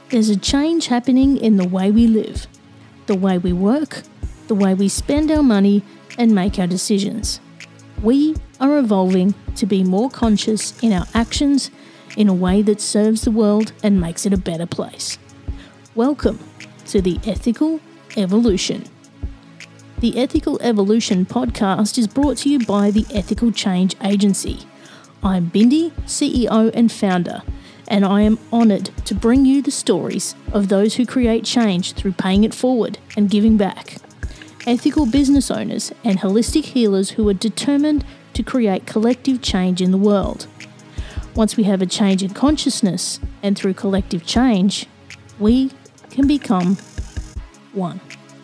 There's a change happening in the way we live, the way we work, the way we spend our money and make our decisions. We are evolving to be more conscious in our actions in a way that serves the world and makes it a better place. Welcome to the Ethical Evolution. The Ethical Evolution podcast is brought to you by the Ethical Change Agency. I'm Bindi, CEO and founder, and I am honoured to bring you the stories of those who create change through paying it forward and giving back. Ethical business owners and holistic healers who are determined to create collective change in the world. Once we have a change in consciousness and through collective change, we can become one.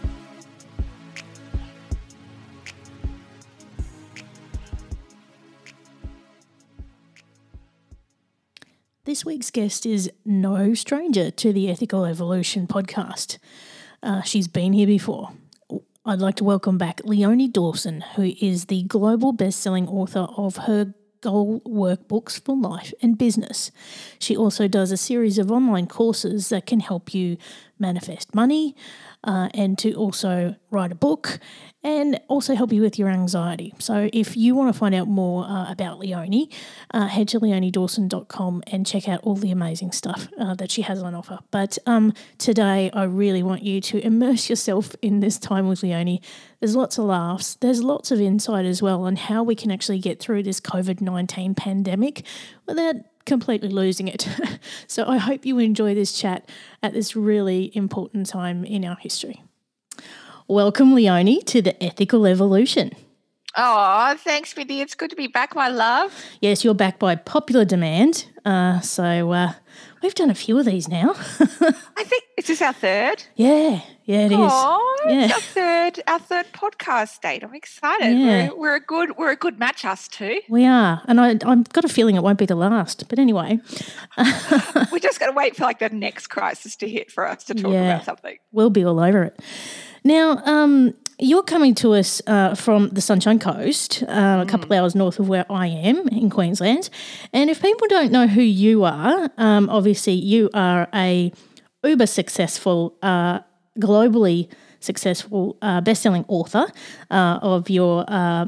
This week's guest is no stranger to the Ethical Evolution podcast. She's been here before. I'd like to welcome back Leonie Dawson, who is the global best-selling author of her Goal Workbooks for Life and Business. She also does a series of online courses that can help you manifest money and to also write a book and also help you with your anxiety. So if you want to find out more about Leonie, head to leoniedawson.com and check out all the amazing stuff that she has on offer. But today I really want you to immerse yourself in this time with Leonie. There's lots of laughs. There's lots of insight as well on how we can actually get through this COVID-19 pandemic without completely losing it. So I hope you enjoy this chat at this really important time in our history. Welcome, Leonie, to the Ethical Evolution. Oh, thanks, Bindi. It's good to be back, my love. Yes, you're back by popular demand. So we've done a few of these now. I think, is this our third? Yeah, it is. Oh, Yeah. It's our third podcast date. I'm excited. Yeah. We're a good match, us two. We are, and I've got a feeling it won't be the last. But anyway. We're just going to wait for the next crisis to hit for us to talk about something. We'll be all over it. Now, you're coming to us from the Sunshine Coast, a couple of hours north of where I am in Queensland. And if people don't know who you are, obviously you are a uber successful, globally successful best-selling author of your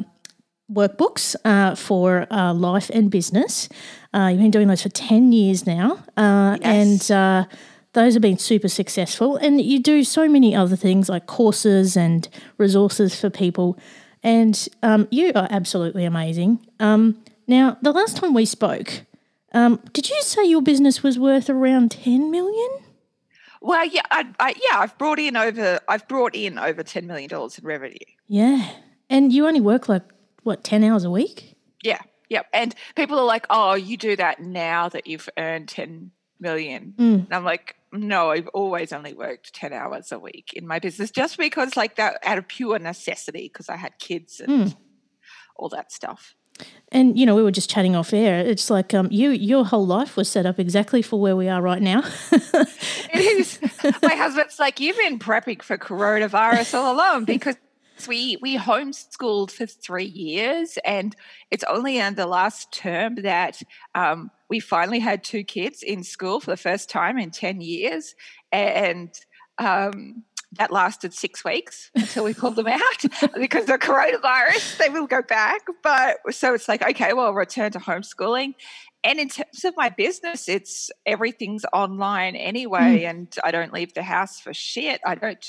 workbooks for life and business. You've been doing those for 10 years now. Yes. And those have been super successful, and you do so many other things like courses and resources for people, and you are absolutely amazing. Now, the last time we spoke, did you say your business was worth around 10 million? Well, yeah, I've brought in over $10 million in revenue. Yeah, and you only work 10 hours a week? Yeah. And people are like, "Oh, you do that now that you've earned 10 million." And I'm like, no, I've always only worked 10 hours a week in my business just because that out of pure necessity because I had kids and all that stuff. And, we were just chatting off air. It's like your whole life was set up exactly for where we are right now. It is. My husband's like, you've been prepping for coronavirus all along because we homeschooled for 3 years, and it's only in the last term that we finally had 2 kids in school for the first time in 10 years, and that lasted 6 weeks until we pulled them out because of coronavirus. They will go back, but so it's like, okay, well, return to homeschooling. And in terms of my business, everything's online anyway, and I don't leave the house for shit. I don't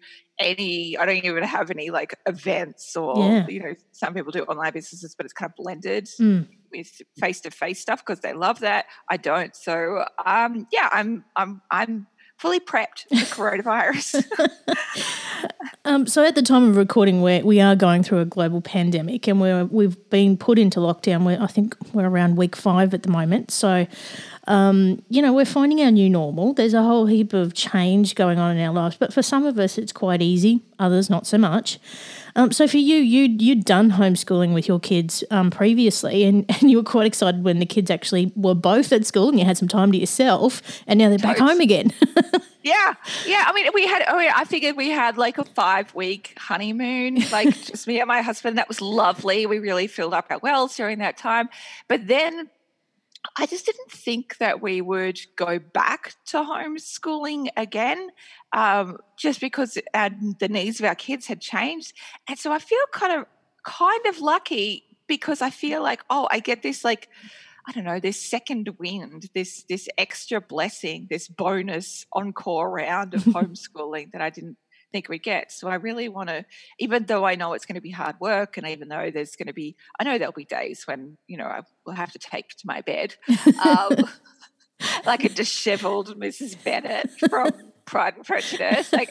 even have any events or, some people do online businesses, but it's kind of blended with face-to-face stuff because they love that. I don't. So, I'm fully prepped for coronavirus. So at the time of recording, we are going through a global pandemic, and we've been put into lockdown. I think we're around week 5 at the moment. So, we're finding our new normal. There's a whole heap of change going on in our lives, but for some of us, it's quite easy. Others, not so much. So for you'd done homeschooling with your kids previously, and you were quite excited when the kids actually were both at school and you had some time to yourself, and now they're back home again. Yeah. I figured we had like a 5-week honeymoon, like just me and my husband. That was lovely. We really filled up our wells during that time. But then I just didn't think that we would go back to homeschooling again, just because the needs of our kids had changed. And so I feel kind of lucky because I feel like, oh, I get this like, I don't know, this second wind, this extra blessing, this bonus encore round of homeschooling that I didn't think we'd get. So I really want to, even though I know it's going to be hard work, and even though there's going to be, I know there'll be days when, I will have to take to my bed, um, like a disheveled Mrs. Bennet from Pride and Prejudice, like,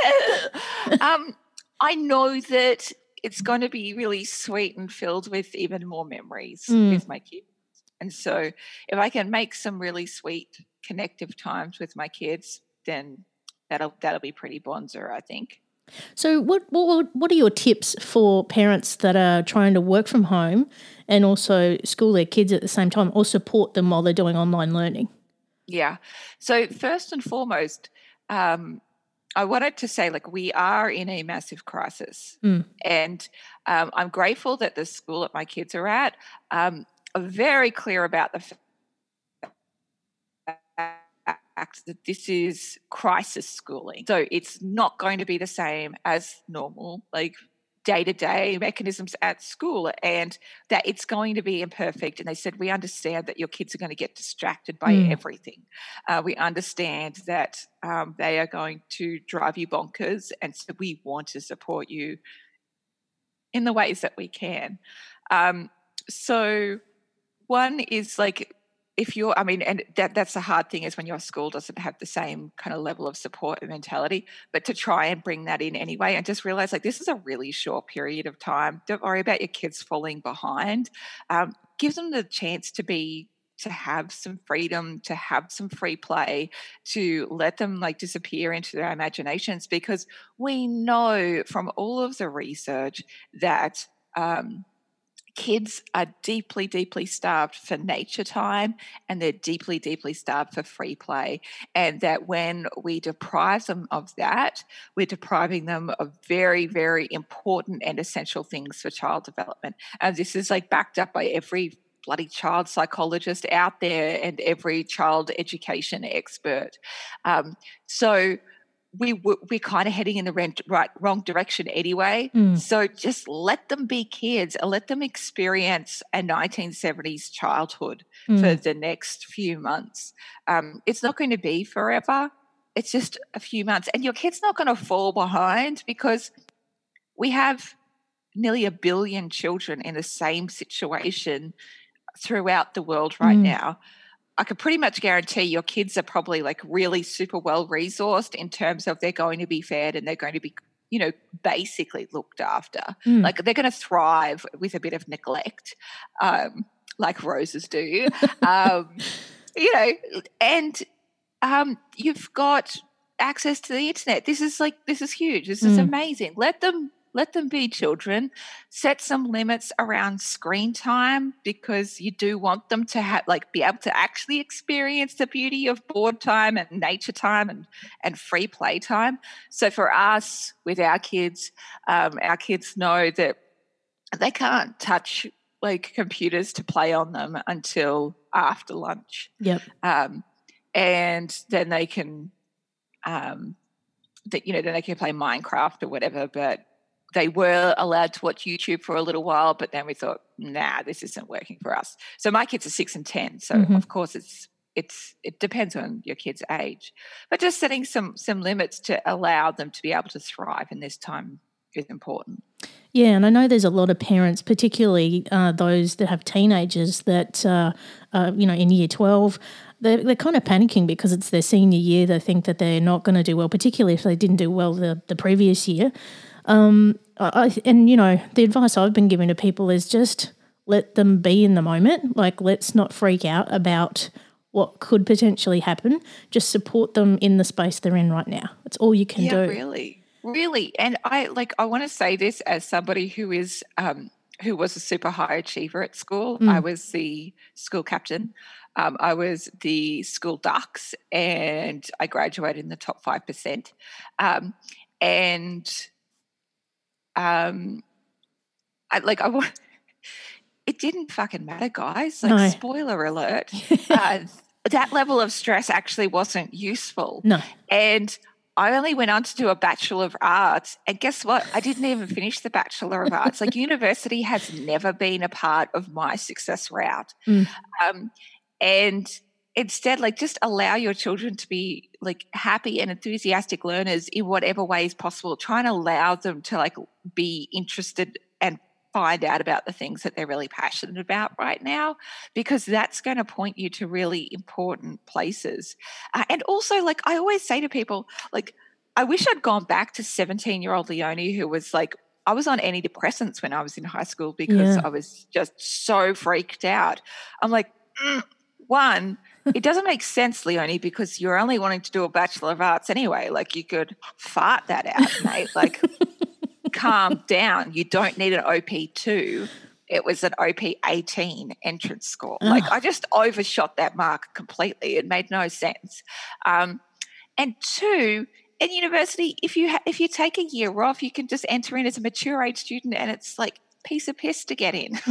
I know that it's going to be really sweet and filled with even more memories with my kids. And so if I can make some really sweet connective times with my kids, then that'll be pretty bonzer, I think. So what are your tips for parents that are trying to work from home and also school their kids at the same time or support them while they're doing online learning? Yeah. So first and foremost, I wanted to say, like, we are in a massive crisis. And I'm grateful that the school that my kids are at are very clear about the fact that this is crisis schooling. So it's not going to be the same as normal, like day-to-day mechanisms at school, and that it's going to be imperfect. And they said, we understand that your kids are going to get distracted by everything. We understand that they are going to drive you bonkers, and so we want to support you in the ways that we can. So one is like, if you're, I mean, and that's the hard thing, is when your school doesn't have the same kind of level of support and mentality, but to try and bring that in anyway, and just realize, like, this is a really short period of time. Don't worry about your kids falling behind. Give them the chance to have some freedom, to have some free play, to let them like disappear into their imaginations, because we know from all of the research that kids are deeply, deeply starved for nature time, and they're deeply, deeply starved for free play. And that when we deprive them of that, we're depriving them of very, very important and essential things for child development. And this is like backed up by every bloody child psychologist out there and every child education expert. So we're kind of heading in the wrong direction anyway. So just let them be kids and let them experience a 1970s childhood for the next few months. It's not going to be forever. It's just a few months. And your kid's not going to fall behind, because we have nearly 1 billion children in the same situation throughout the world right now. I could pretty much guarantee your kids are probably like really super well resourced in terms of they're going to be fed and they're going to be, basically looked after. Like, they're going to thrive with a bit of neglect, like roses do. And you've got access to the internet. This is huge. This is amazing. Let them be children. Set some limits around screen time, because you do want them to be able to actually experience the beauty of board time and nature time and free play time. So for us, with our kids know that they can't touch like computers to play on them until after lunch. Yep. And then they can, then they can play Minecraft or whatever. But they were allowed to watch YouTube for a little while, but then we thought, nah, this isn't working for us. So my kids are 6 and 10. So of course it depends on your kid's age, but just setting some limits to allow them to be able to thrive in this time is important. Yeah, and I know there's a lot of parents, particularly those that have teenagers that, in year 12, they're kind of panicking because it's their senior year. They think that they're not going to do well, particularly if they didn't do well the previous year. The advice I've been giving to people is just let them be in the moment. Like, let's not freak out about what could potentially happen. Just support them in the space they're in right now. That's all you can do. Really. And I want to say this as somebody who was a super high achiever at school. I was the school captain. I was the school dux, and I graduated in the top 5%. it didn't fucking matter, guys. Like, No. spoiler alert, that level of stress actually wasn't useful. No. And I only went on to do a Bachelor of Arts. And guess what? I didn't even finish the Bachelor of Arts. Like, university has never been a part of my success route. And instead, like, just allow your children to be like happy and enthusiastic learners in whatever ways possible. Try and allow them to like be interested and find out about the things that they're really passionate about right now, because that's going to point you to really important places. And also, like, I always say to people, like, I wish I'd gone back to 17-year-old Leonie, who was like, I was on antidepressants when I was in high school because I was just so freaked out. I'm like, one, it doesn't make sense, Leonie, because you're only wanting to do a Bachelor of Arts anyway. Like, you could fart that out, mate. Like, calm down. You don't need an OP2. It was an OP18 entrance score. Like, I just overshot that mark completely. It made no sense. And two, in university, if you take a year off, you can just enter in as a mature age student, and it's like piece of piss to get in.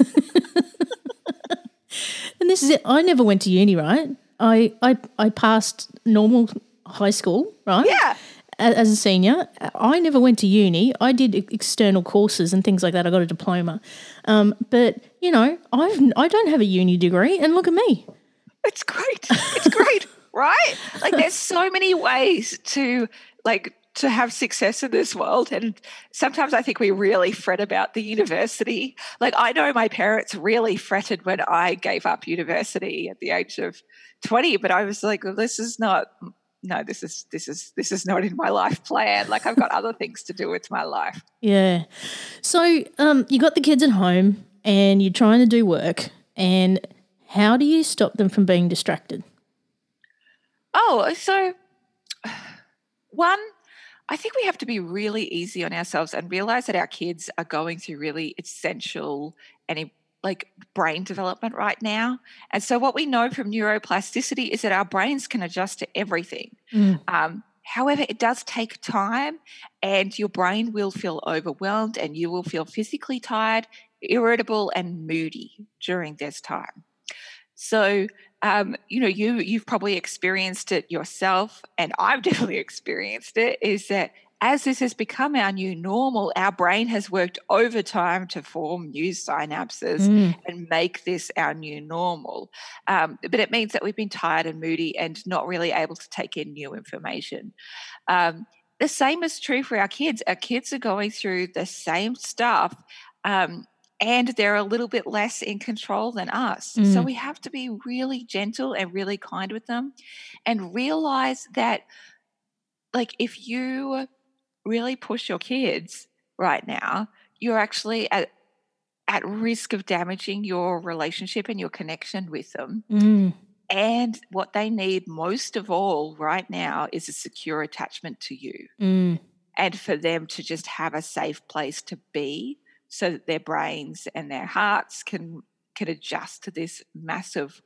And this is it. I never went to uni, right? I passed normal high school, right? Yeah. As a senior. I never went to uni. I did external courses and things like that. I got a diploma. But, you know, I don't have a uni degree, and look at me. It's great. It's great, right? Like, there's so many ways to have success in this world. And sometimes I think we really fret about the university. Like, I know my parents really fretted when I gave up university at the age of 20, but I was like, well, this is not in my life plan. Like, I've got other things to do with my life. Yeah. So you got the kids at home and you're trying to do work, and how do you stop them from being distracted? Oh, so one, I think we have to be really easy on ourselves and realize that our kids are going through really essential and like brain development right now. And so what we know from neuroplasticity is that our brains can adjust to everything. However, it does take time, and your brain will feel overwhelmed and you will feel physically tired, irritable, and moody during this time. So, you've probably experienced it yourself, and I've definitely experienced it, is that as this has become our new normal, our brain has worked overtime to form new synapses and make this our new normal. But it means that we've been tired and moody and not really able to take in new information. The same is true for our kids. Our kids are going through the same stuff. And they're a little bit less in control than us. So we have to be really gentle and really kind with them, and realize that, like, if you really push your kids right now, you're actually at risk of damaging your relationship and your connection with them. And what they need most of all right now is a secure attachment to you, and for them to just have a safe place to be, so that their brains and their hearts can adjust to this massive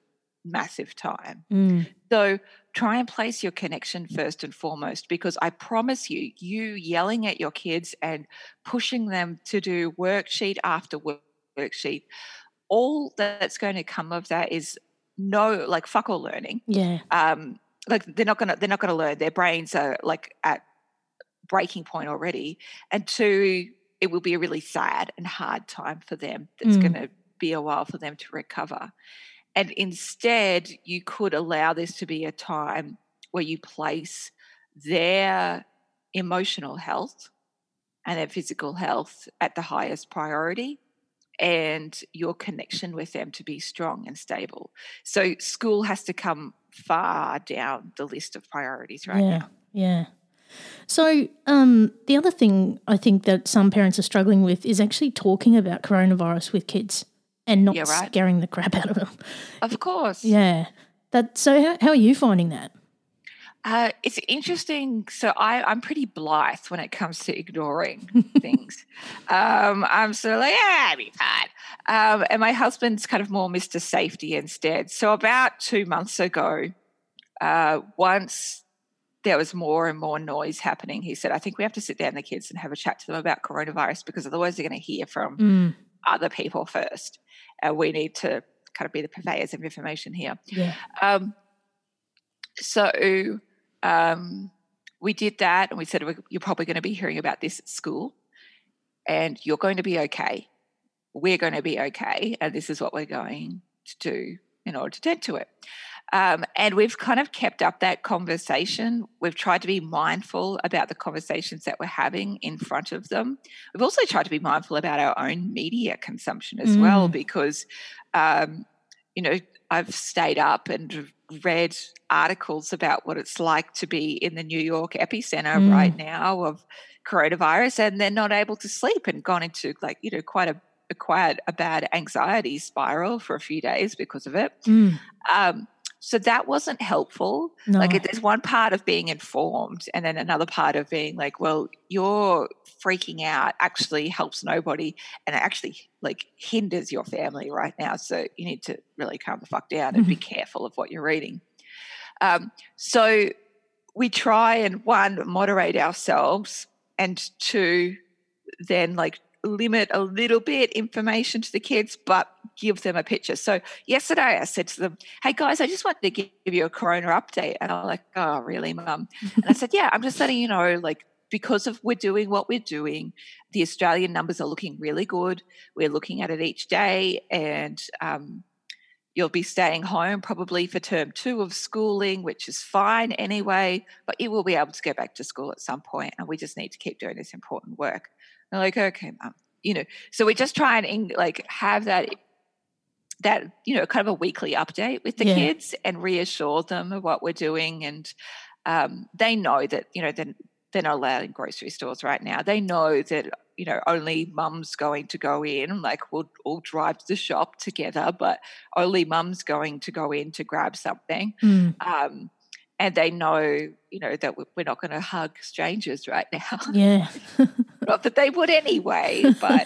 time. So try and place your connection first and foremost, because I promise you yelling at your kids and pushing them to do worksheet after worksheet, all that's going to come of that is fuck all learning. Yeah. Like, they're not gonna learn. Their brains are like at breaking point already. And two, it will be a really sad and hard time for them. That's going to be a while for them to recover. And instead, you could allow this to be a time where you place their emotional health and their physical health at the highest priority, and your connection with them to be strong and stable. So school has to come far down the list of priorities right now. Yeah. So the other thing I think that some parents are struggling with is actually talking about coronavirus with kids and not scaring the crap out of them. Of course. Yeah. So how are you finding that? It's interesting. So I'm pretty blithe when it comes to ignoring things. I'm sort of like, I'll be fine. And my husband's kind of more Mr. Safety instead. So about 2 months ago, once there was more and more noise happening, he said, I think we have to sit down the kids and have a chat to them about coronavirus, because otherwise they're going to hear from other people first. We need to kind of be the purveyors of information here. Yeah. So we did that, and we said, you're probably going to be hearing about this at school, and you're going to be okay. We're going to be okay, and this is what we're going to do in order to tend to it. And we've kind of kept up that conversation. We've tried to be mindful about the conversations that we're having in front of them. We've also tried to be mindful about our own media consumption as well, because, I've stayed up and read articles about what it's like to be in the New York epicenter right now of coronavirus, and they're not able to sleep and gone into quite a bad anxiety spiral for a few days because of it. So that wasn't helpful. No. There's one part of being informed, and then another part of being like, well, you're freaking out actually helps nobody, and it actually hinders your family right now. So you need to really calm the fuck down and be careful of what you're reading. So we try and, one, moderate ourselves, and two, then limit a little bit information to the kids, but give them a picture. So yesterday I said to them, hey guys, I just wanted to give you a corona update. And I'm like, oh, really, Mum? And I said, yeah, I'm just letting you know, because of we're doing what we're doing, the Australian numbers are looking really good. We're looking at it each day, and you'll be staying home probably for term 2 of schooling, which is fine anyway, but you will be able to go back to school at some point, and we just need to keep doing this important work. They're like, okay, Mum. So we just try and have that kind of a weekly update with the kids and reassure them of what we're doing. And they know that, they're not allowed in grocery stores right now. They know that, only Mum's going to go in, we'll all drive to the shop together, but only Mum's going to go in to grab something. And they know, that we're not going to hug strangers right now. Yeah. Not that they would anyway, but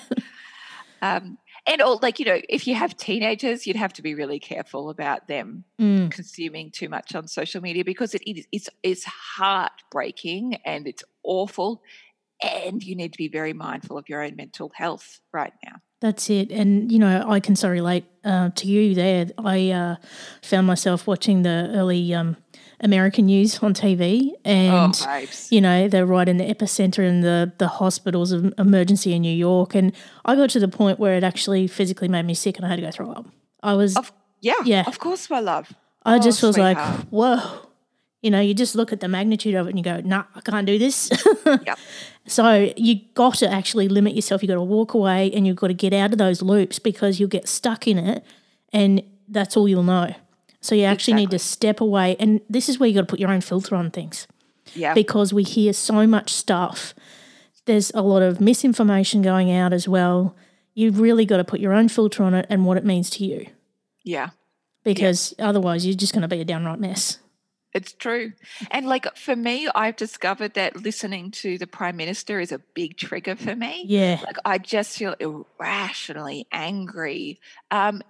and all if you have teenagers, you'd have to be really careful about them consuming too much on social media, because it's heartbreaking and it's awful, and you need to be very mindful of your own mental health right now. That's it. And, I can so relate to you there. I found myself watching the early American news on TV, and, they're right in the epicenter in the hospitals of emergency in New York. And I got to the point where it actually physically made me sick and I had to go throw up. I was, of course, my love. I just was like, whoa. You just look at the magnitude of it and you go, nah, I can't do this. Yep. So you got to actually limit yourself. You got to walk away, and you've got to get out of those loops, because you'll get stuck in it, and that's all you'll know. So you actually need to step away, and this is where you got to put your own filter on things. Yeah. Because we hear so much stuff. There's a lot of misinformation going out as well. You've really got to put your own filter on it and what it means to you. Yeah. Because otherwise you're just going to be a downright mess. It's true. And for me, I've discovered that listening to the Prime Minister is a big trigger for me. Yeah. I just feel irrationally angry. And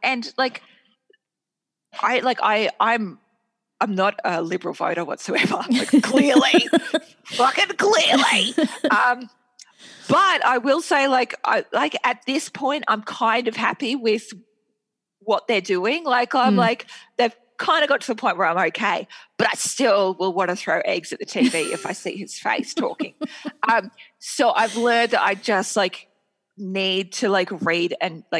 I'm not a Liberal voter whatsoever, clearly, fucking clearly. But I will say, at this point, I'm kind of happy with what they're doing. They've kind of got to the point where I'm okay, but I still will want to throw eggs at the TV if I see his face talking. So I've learned that I just need to read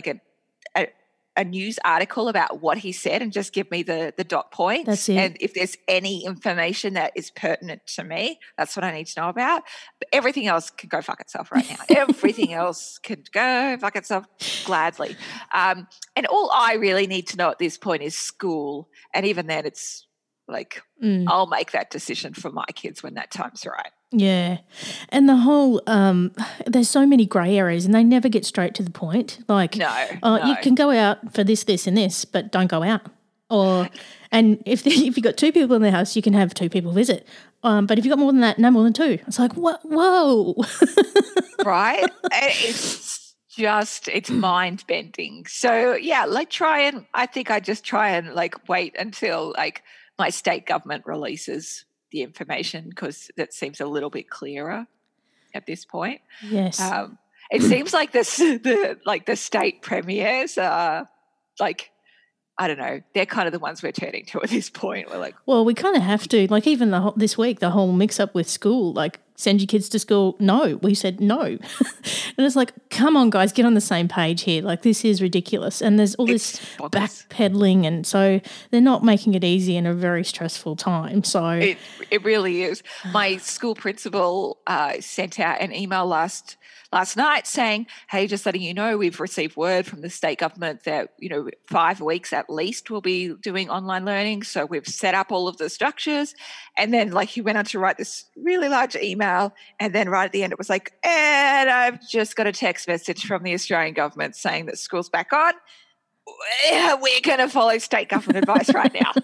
a news article about what he said and just give me the dot points. That's it. And if there's any information that is pertinent to me, that's what I need to know about. But everything else can go fuck itself right now. Everything else can go fuck itself gladly. And all I really need to know at this point is school. And even then it's I'll make that decision for my kids when that time's right. Yeah. And the whole there's so many grey areas, and they never get straight to the point. No. You can go out for this, this and this, but don't go out. And if you've got 2 people in the house, you can have 2 people visit. But if you've got more than that, no more than 2. It's like, what? Whoa. Right? It's mind-bending. So, yeah, I think I just try and wait until my state government releases the information, because that seems a little bit clearer at this point. Yes. It seems like the state premiers are like, I don't know, they're kind of the ones we're turning to at this point. We're like, well, we kind of have to. Like even this week, the whole mix-up with school, like send your kids to school. No, we said no. And it's like, come on, guys, get on the same page here. Like this is ridiculous. And there's all this backpedaling, and so they're not making it easy in a very stressful time. So it really is. My school principal sent out an email last night saying, hey, just letting you know, we've received word from the state government that, 5 weeks at least we'll be doing online learning. So we've set up all of the structures. And then he went on to write this really large email. And then right at the end, it was like, and I've just got a text message from the Australian government saying that school's back on. We're going to follow state government advice right now.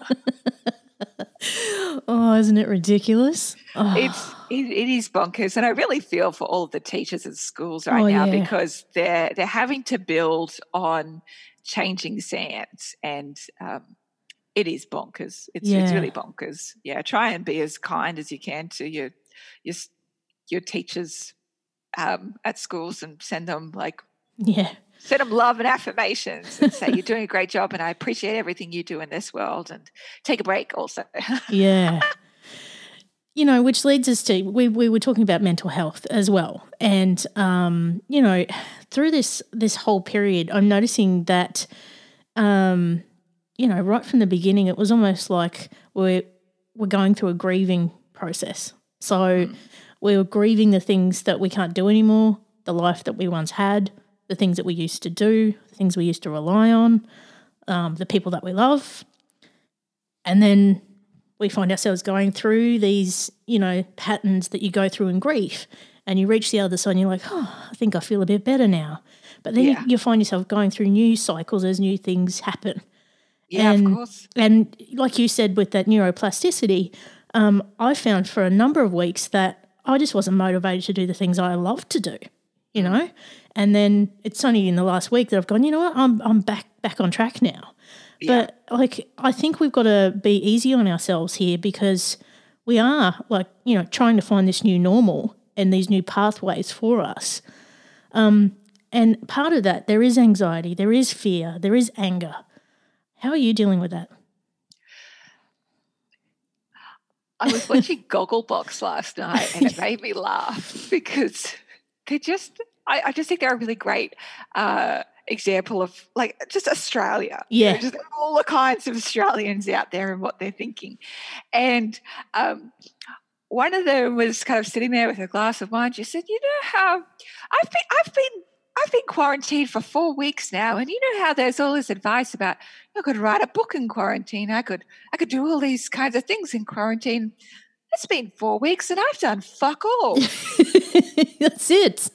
Oh, isn't it ridiculous? Oh. It is bonkers, and I really feel for all of the teachers at schools right now because they're having to build on changing sands, and it is bonkers. It's really bonkers. Yeah, try and be as kind as you can to your teachers at schools, and send them send them love and affirmations and say you're doing a great job and I appreciate everything you do in this world, and take a break also. Yeah. Which leads us to, we were talking about mental health as well. And, through this whole period, I'm noticing that, right from the beginning, it was almost like we're going through a grieving process. So we were grieving the things that we can't do anymore, the life that we once had, the things that we used to do, the things we used to rely on, the people that we love. And then we find ourselves going through these, patterns that you go through in grief, and you reach the other side and you're like, oh, I think I feel a bit better now. But then you find yourself going through new cycles as new things happen. Yeah, of course. And like you said with that neuroplasticity, I found for a number of weeks that I just wasn't motivated to do the things I love to do, And then it's only in the last week that I've gone, you know what, I'm back on track now. Yeah. But I think we've got to be easy on ourselves here, because we are trying to find this new normal and these new pathways for us. And part of that, there is anxiety, there is fear, there is anger. How are you dealing with that? I was watching Gogglebox last night, and it made me laugh because I just think they're a really great example of just Australia. Yeah. Just all the kinds of Australians out there and what they're thinking. And one of them was kind of sitting there with a glass of wine. She said, you know how I've been quarantined for 4 weeks now, and you know how there's all this advice about I could write a book in quarantine. I could do all these kinds of things in quarantine. It's been 4 weeks and I've done fuck all. That's it.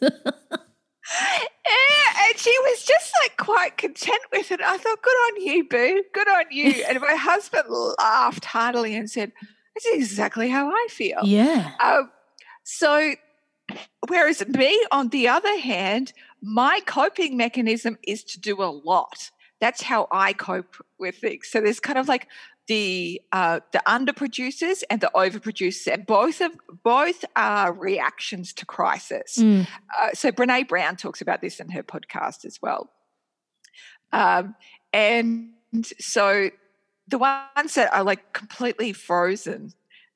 And she was just quite content with it. I thought, good on you, boo. Good on you. And my husband laughed heartily and said, that's exactly how I feel. Yeah. So whereas me, on the other hand, my coping mechanism is to do a lot. That's how I cope with things. So there's kind of the underproducers and the overproducers, and both are reactions to crisis. So Brene Brown talks about this in her podcast as well. And so the ones that are completely frozen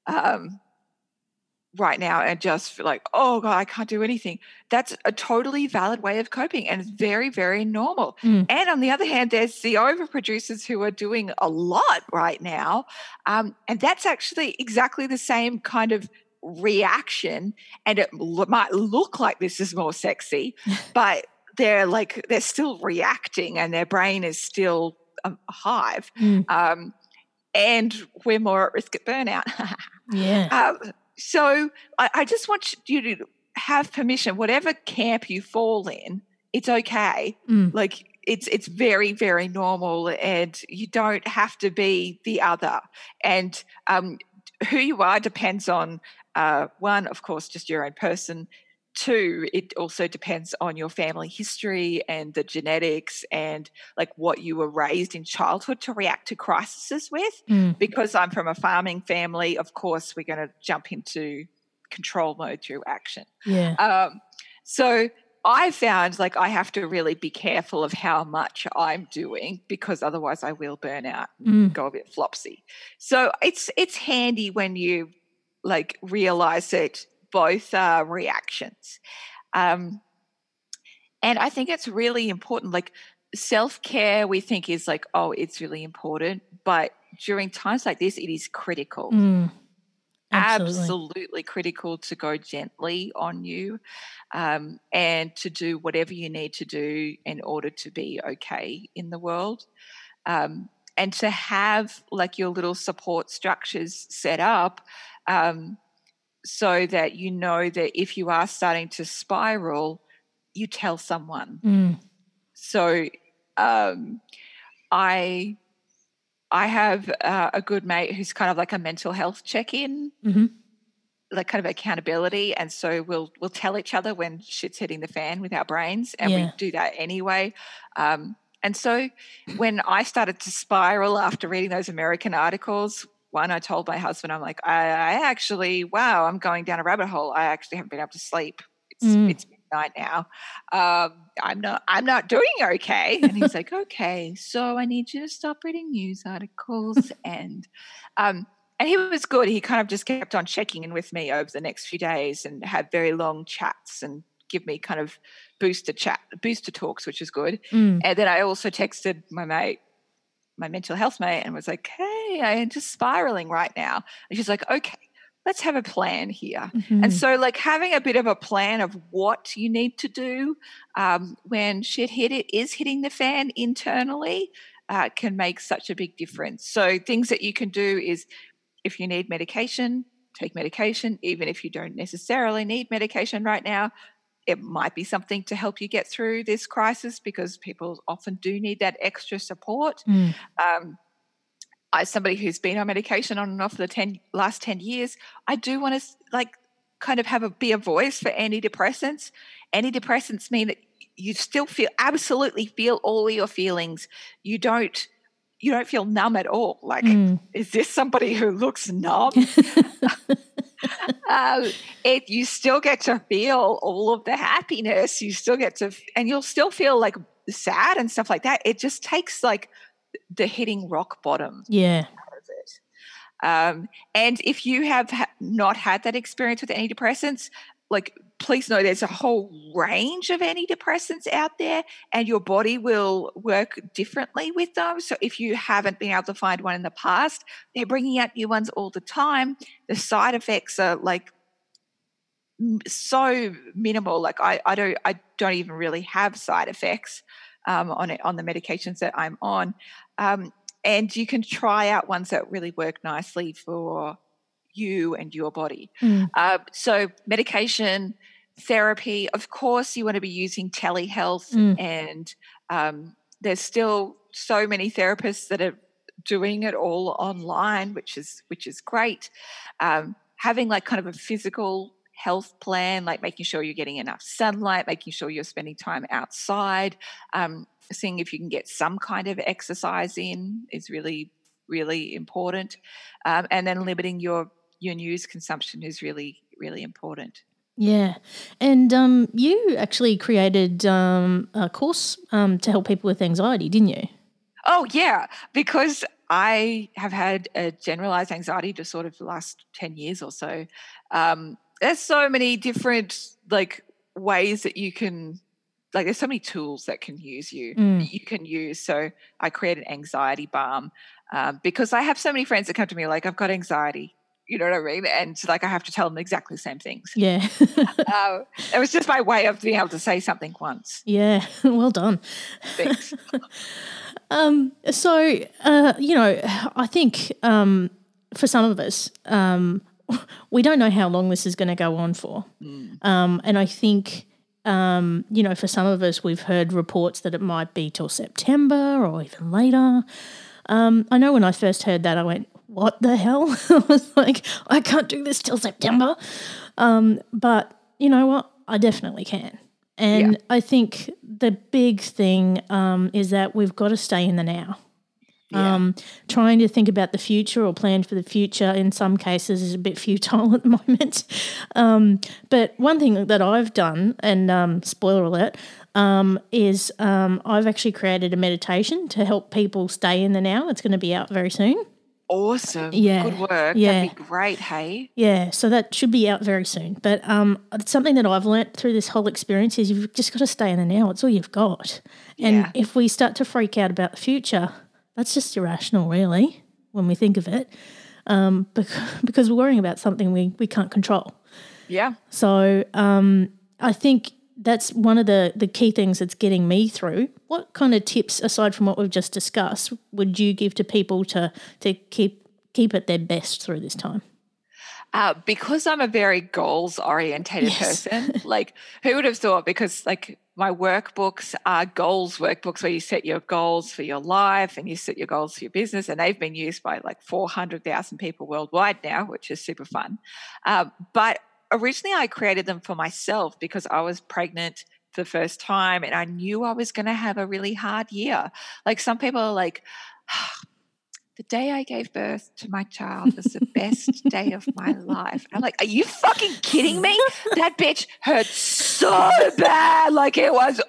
right now and just feel oh God, I can't do anything. That's a totally valid way of coping, and it's very, very normal. And on the other hand, there's the overproducers who are doing a lot right now. And that's actually exactly the same kind of reaction. And it might look like this is more sexy, but they're still reacting, and their brain is still a hive. And we're more at risk at burnout. Yeah. So I just want you to have permission, whatever camp you fall in, it's okay. It's very, very normal, and you don't have to be the other. And who you are depends on, one, of course, just your own person. Two, it also depends on your family history and the genetics and what you were raised in childhood to react to crises with. Because I'm from a farming family, of course, we're going to jump into control mode through action. Yeah. So I found like I have to really be careful of how much I'm doing because otherwise I will burn out and go a bit flopsy. So it's handy when you like realize that both are reactions. And I think it's really important. Like self-care we think is like, oh, it's really important, but during times like this, it is critical. Absolutely critical to go gently on you, and to do whatever you need to do in order to be okay in the world, and to have like your little support structures set up, so that you know that if you are starting to spiral, you tell someone. So I have a good mate who's kind of like a mental health check-in, like kind of accountability, and so we'll tell each other when shit's hitting the fan with our brains, and we do that anyway. And so when I started to spiral after reading those American articles, one, I told my husband, I'm like, I actually, wow, I'm going down a rabbit hole. I actually haven't been able to sleep. It's midnight now. I'm not doing okay. And he's like, okay, so I need you to stop reading news articles. And he was good. He kind of just kept on checking in with me over the next few days and had very long chats and give me kind of booster talks, which is good. And then I also texted my mental health mate, and was like, hey, I am just spiraling right now. And she's like, okay, let's have a plan here. And so like having a bit of a plan of what you need to do when shit is hitting the fan internally can make such a big difference. So things that you can do is, if you need medication, take medication. Even if you don't necessarily need medication right now, it might be something to help you get through this crisis, because people often do need that extra support. As somebody who's been on medication on and off for the last 10 years, I do want to like kind of be a voice for antidepressants. Antidepressants mean that you still absolutely feel all your feelings. You don't feel numb at all. Like, is this somebody who looks numb? You still get to feel all of the happiness. You still get to, and you'll still feel like sad and stuff like that. It just takes like the hitting rock bottom out of it. And if you have not had that experience with antidepressants, like, please know there's a whole range of antidepressants out there, and your body will work differently with them. So if you haven't been able to find one in the past, they're bringing out new ones all the time. The side effects are like so minimal. Like I don't even really have side effects on the medications that I'm on. And you can try out ones that really work nicely for you and your body. So medication, therapy, of course you want to be using telehealth, and there's still so many therapists that are doing it all online, which is great. Having like kind of a physical health plan, like making sure you're getting enough sunlight, making sure you're spending time outside, seeing if you can get some kind of exercise in is really, really important. And then limiting your news consumption is really, really important. Yeah. And you actually created a course to help people with anxiety, didn't you? Oh, yeah, because I have had a generalized anxiety disorder for the last 10 years or so. There's so many different like ways that you can, like there's so many tools that you can use. So I created Anxiety Balm because I have so many friends that come to me like, I've got anxiety. You know what I mean? And like I have to tell them exactly the same things. Yeah. It was just my way of being able to say something once. Yeah. Well done. Thanks. So, I think for some of us, we don't know how long this is going to go on for. And I think, for some of us, we've heard reports that it might be till September or even later. I know when I first heard that, I went, what the hell? I was like, I can't do this till September. But you know what? I definitely can. And I think the big thing is that we've got to stay in the now. Yeah. Trying to think about the future or plan for the future in some cases is a bit futile at the moment. But one thing that I've done, and spoiler alert, is I've actually created a meditation to help people stay in the now. It's going to be out very soon. Awesome. Yeah. Good work. Yeah. That'd be great, hey? Yeah, so that should be out very soon. But it's something that I've learnt through this whole experience is you've just got to stay in the now. It's all you've got. And Yeah. if we start to freak out about the future, that's just irrational, really, when we think of it, because we're worrying about something we can't control. Yeah. So I think that's one of the key things that's getting me through. What kind of tips, aside from what we've just discussed, would you give to people to keep at their best through this time? Because I'm a very goals orientated person, like who would have thought? Because like my workbooks are goals workbooks where you set your goals for your life and you set your goals for your business, and they've been used by like 400,000 people worldwide now, which is super fun. But originally I created them for myself because I was pregnant for the first time and I knew I was going to have a really hard year. Like some people are like, the day I gave birth to my child was the best day of my life. I'm like, are you fucking kidding me? That bitch hurt so bad. Like it was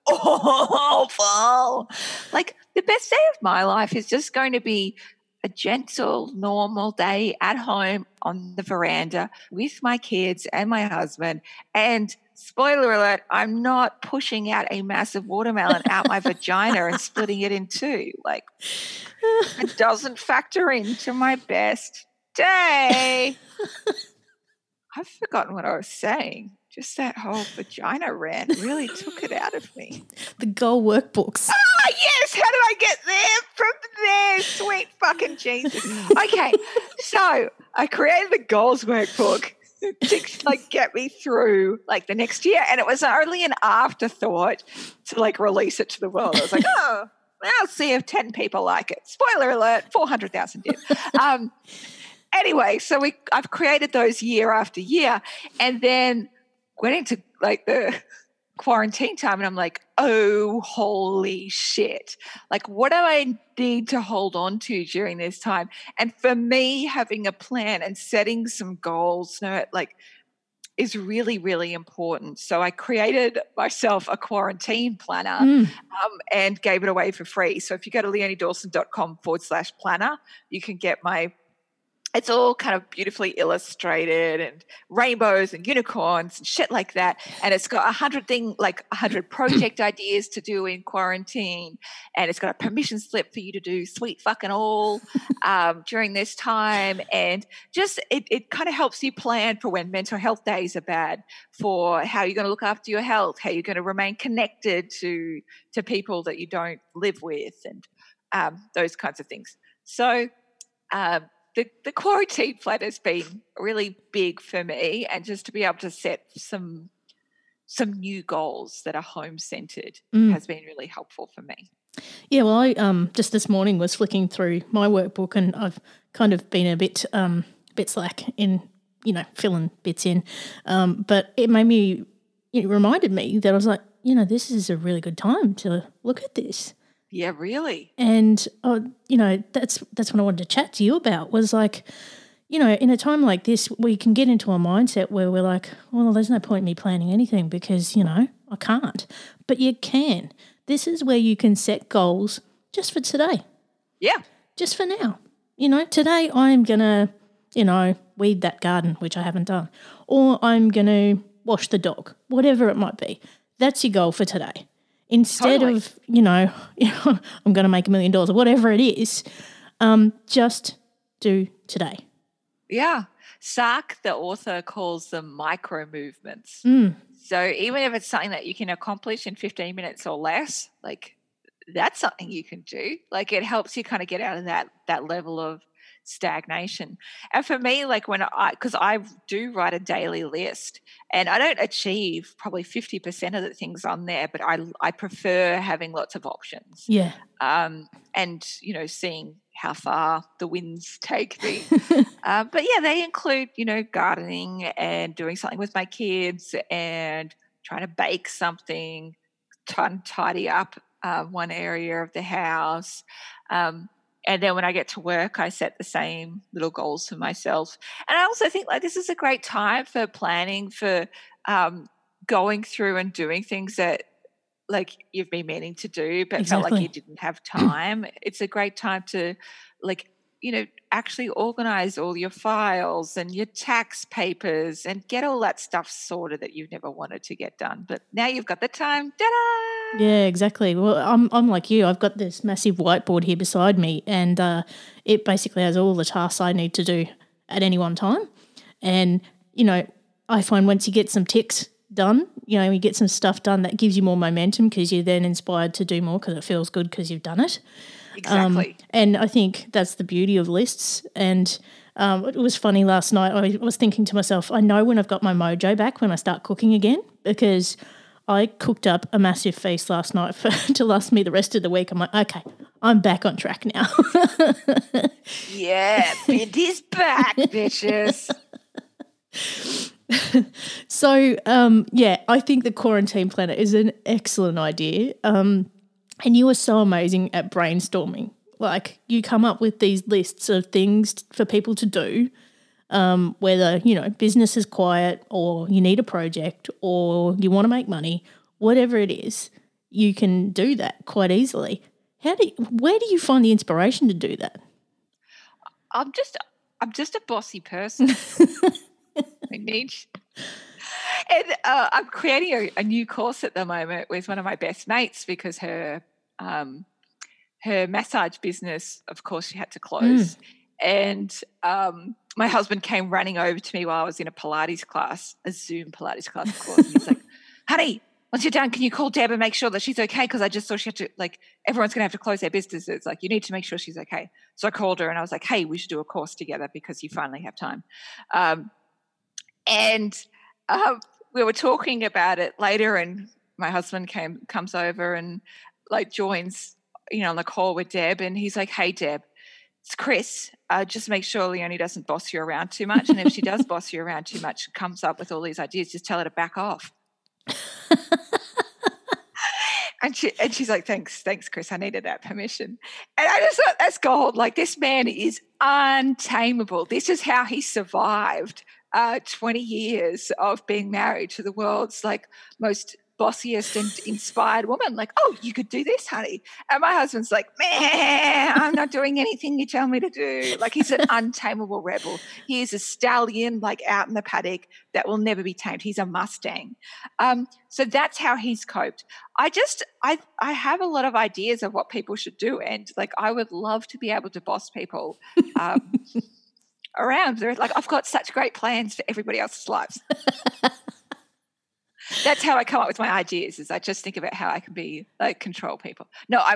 awful. Like the best day of my life is just going to be a gentle, normal day at home on the veranda with my kids and my husband. And spoiler alert, I'm not pushing out a massive watermelon out my vagina and splitting it in two. Like, it doesn't factor into my best day. I've forgotten what I was saying. Just that whole vagina rant really took it out of me. The goal workbooks. Ah, yes. How did I get there from there? Sweet fucking Jesus. Okay. So I created the goals workbook to like get me through like the next year. And it was only an afterthought to like release it to the world. I was like, oh, I'll see if 10 people like it. Spoiler alert, 400,000 did. Anyway, so I've created those year after year, and then went into like the quarantine time, and I'm like, oh, holy shit. Like, what do I need to hold on to during this time? And for me, having a plan and setting some goals, like, is really, really important. So I created myself a quarantine planner and gave it away for free. So if you go to leoniedawson.com/planner, you can get it's all kind of beautifully illustrated and rainbows and unicorns and shit like that. And it's got 100 project ideas to do in quarantine. And it's got a permission slip for you to do sweet fucking all during this time. And just it kind of helps you plan for when mental health days are bad, for how you're going to look after your health, how you're going to remain connected to people that you don't live with, and those kinds of things. So the quarantine plan has been really big for me, and just to be able to set some new goals that are home centered has been really helpful for me. Yeah, well, I just this morning was flicking through my workbook, and I've kind of been a bit slack in filling bits in, but it reminded me that I was like, this is a really good time to look at this. Yeah, really. And, that's what I wanted to chat to you about, was like, in a time like this, we can get into a mindset where we're like, well, there's no point in me planning anything because, I can't. But you can. This is where you can set goals just for today. Yeah. Just for now. Today I'm going to, weed that garden, which I haven't done, or I'm going to wash the dog, whatever it might be. That's your goal for today. Instead of, I'm going to make $1 million or whatever it is, just do today. Yeah. Sark, the author, calls them micro movements. So even if it's something that you can accomplish in 15 minutes or less, like that's something you can do. Like it helps you kind of get out of that level of stagnation. And for me, like because I do write a daily list, and I don't achieve probably 50% of the things on there, but I prefer having lots of options. Yeah. And seeing how far the winds take me. But yeah, they include gardening and doing something with my kids and trying to bake something, trying to tidy up one area of the house. And then when I get to work, I set the same little goals for myself. And I also think like this is a great time for planning, for going through and doing things that like you've been meaning to do but felt like Exactly. you didn't have time. It's a great time to like, actually organize all your files and your tax papers and get all that stuff sorted that you've never wanted to get done. But now you've got the time. Ta-da! Yeah, exactly. Well, I'm like you. I've got this massive whiteboard here beside me, and it basically has all the tasks I need to do at any one time. And I find once you get some ticks done, you get some stuff done, that gives you more momentum because you're then inspired to do more because it feels good because you've done it. Exactly. And I think that's the beauty of lists. And it was funny last night. I was thinking to myself, I know when I've got my mojo back when I start cooking again, because I cooked up a massive feast last night to last me the rest of the week. I'm like, okay, I'm back on track now. Yeah, Binty's back, bitches. So, I think the quarantine planner is an excellent idea. And you are so amazing at brainstorming. Like, you come up with these lists of things for people to do, whether, business is quiet or you need a project or you want to make money, whatever it is, you can do that quite easily. Where do you find the inspiration to do that? I'm just a bossy person. I need. And I'm creating a new course at the moment with one of my best mates because her massage business, of course, she had to close. And my husband came running over to me while I was in a Pilates class, a Zoom Pilates class, of course. And he's like, honey, once you're done, can you call Deb and make sure that she's okay? Because I just saw she had to, like, everyone's going to have to close their businesses. Like, you need to make sure she's okay. So I called her and I was like, hey, we should do a course together because you finally have time. And we were talking about it later, and my husband comes over and like joins, on the call with Deb, and he's like, hey, Deb, it's Chris. Just make sure Leonie doesn't boss you around too much. And if she does boss you around too much and comes up with all these ideas, just tell her to back off. And she's like, thanks, Chris. I needed that permission. And I just thought, that's gold. Like, this man is untamable. This is how he survived 20 years of being married to the world's like most bossiest and inspired woman. Like, oh, you could do this, honey. And my husband's like, man, I'm not doing anything you tell me to do. Like, he's an untamable rebel. He is a stallion, like, out in the paddock that will never be tamed. He's a Mustang. So that's how he's coped. I have a lot of ideas of what people should do. And like, I would love to be able to boss people around. They're like, I've got such great plans for everybody else's lives. That's how I come up with my ideas, is I just think about how I can be like control people. No, I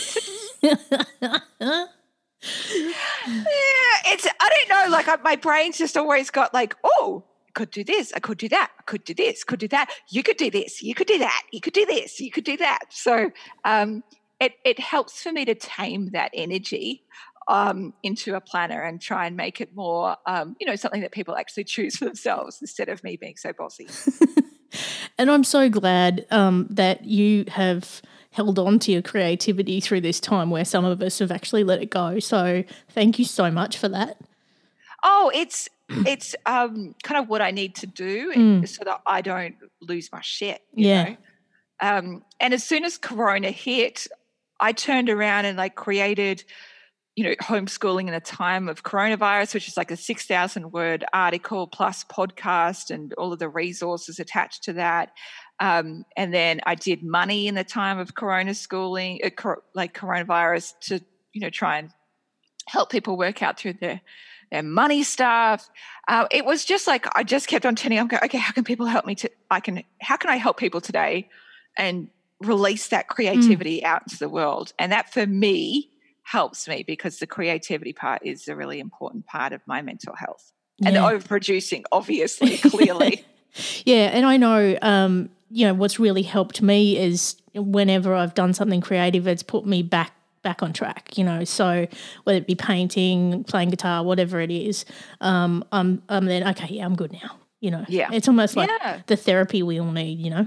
don't know, like my brain's just always got like, oh, I could do this, I could do that, I could do this, could do that, you could do this, you could do that, you could do this, you could do that. So it helps for me to tame that energy into a planner and try and make it more, something that people actually choose for themselves instead of me being so bossy. And I'm so glad that you have held on to your creativity through this time where some of us have actually let it go. So thank you so much for that. Oh, it's kind of what I need to do so that I don't lose my shit. You know? And as soon as Corona hit, I turned around and like created homeschooling in a time of coronavirus, which is like a 6,000 word article plus podcast and all of the resources attached to that. And then I did money in the time of Corona schooling, like coronavirus, to, try and help people work out through their money stuff. It was just like, I just kept on turning. I'm going, okay, how can people help me how can I help people today and release that creativity out into the world? And that for me helps me, because the creativity part is a really important part of my mental health. And the overproducing, obviously, clearly. Yeah, and I know, what's really helped me is whenever I've done something creative, it's put me back on track, so whether it be painting, playing guitar, whatever it is, I'm then, okay, yeah, I'm good now, Yeah. It's almost like the therapy we all need,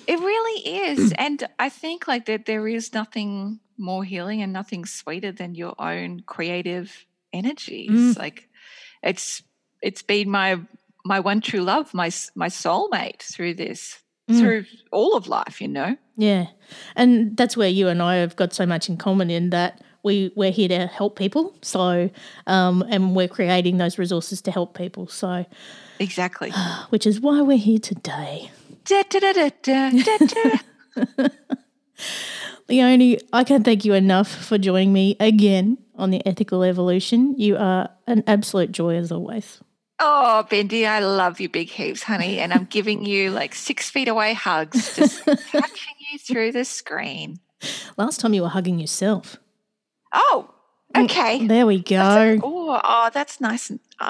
It really is. And I think like that there is nothing more healing and nothing sweeter than your own creative energies. Like it's been my one true love, my soulmate through this, through all of life, you know. Yeah. And that's where you and I have got so much in common in that we're here to help people. So and we're creating those resources to help people. So exactly. Which is why we're here today. Da, da, da, da, da, da. Leonie, I can't thank you enough for joining me again on the Ethical Evolution. You are an absolute joy as always. Oh, Bendy, I love you big heaps, honey. And I'm giving you like 6 feet away hugs, just touching you through the screen. Last time you were hugging yourself. Oh, okay. There we go. That's nice.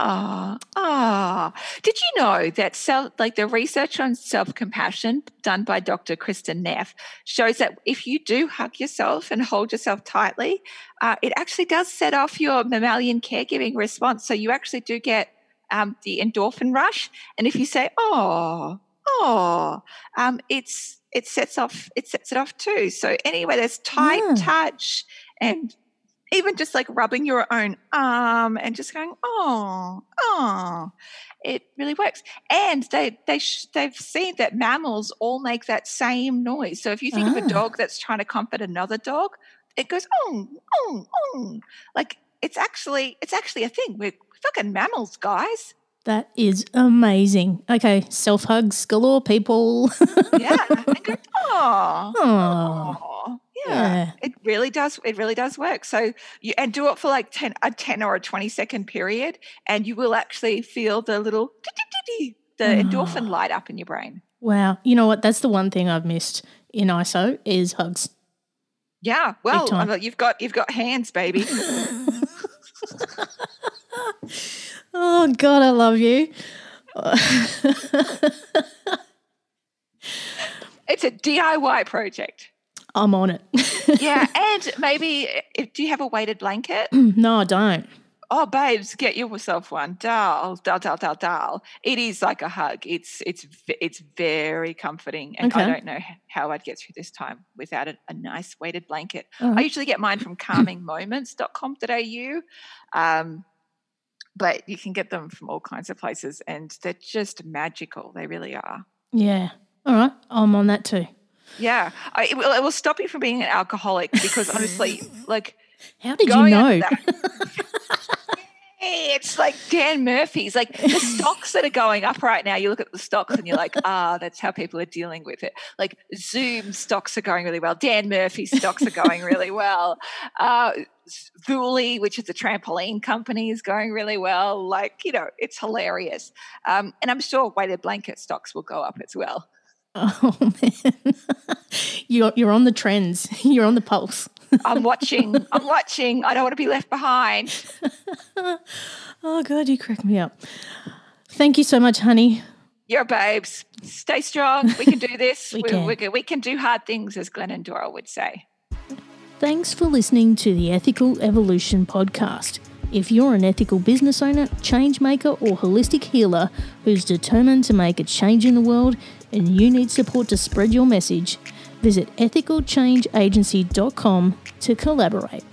Did you know that the research on self-compassion done by Dr. Kristen Neff shows that if you do hug yourself and hold yourself tightly, it actually does set off your mammalian caregiving response. So you actually do get the endorphin rush. And if you say, it sets it off too. So anyway, there's tight touch and even just like rubbing your own arm and just going, it really works. And they've seen that mammals all make that same noise. So if you think of a dog that's trying to comfort another dog, it goes, like it's actually a thing. We're fucking mammals, guys. That is amazing. Okay, self-hugs galore, people. Yeah. And go, yeah. It really does work. So you do it for like 10 or a 20-second period, and you will actually feel the little the endorphin light up in your brain. Wow. You know what? That's the one thing I've missed in ISO is hugs. Yeah. Well, you've got hands, baby. Oh God, I love you. It's a DIY project. I'm on it. Yeah, and maybe do you have a weighted blanket? No, I don't. Oh, babes, get yourself one. Dial. It is like a hug. It's very comforting, and I don't know how I'd get through this time without a nice weighted blanket. I usually get mine from calmingmoments.com.au, but you can get them from all kinds of places, and they're just magical. They really are. Yeah. All right, I'm on that too. Yeah, it will stop you from being an alcoholic because honestly, like, how did you know? It's like Dan Murphy's, like the stocks that are going up right now. You look at the stocks and you're like, that's how people are dealing with it. Like Zoom stocks are going really well. Dan Murphy's stocks are going really well. Thule, which is a trampoline company, is going really well. Like, it's hilarious. And I'm sure weighted blanket stocks will go up as well. Oh man, you're on the trends. You're on the pulse. I'm watching. I don't want to be left behind. Oh God, you crack me up. Thank you so much, honey. You're babes. Stay strong. We can do this. We can do hard things, as Glennon Doyle would say. Thanks for listening to the Ethical Evolution podcast. If you're an ethical business owner, change maker, or holistic healer who's determined to make a change in the world and you need support to spread your message, visit ethicalchangeagency.com to collaborate.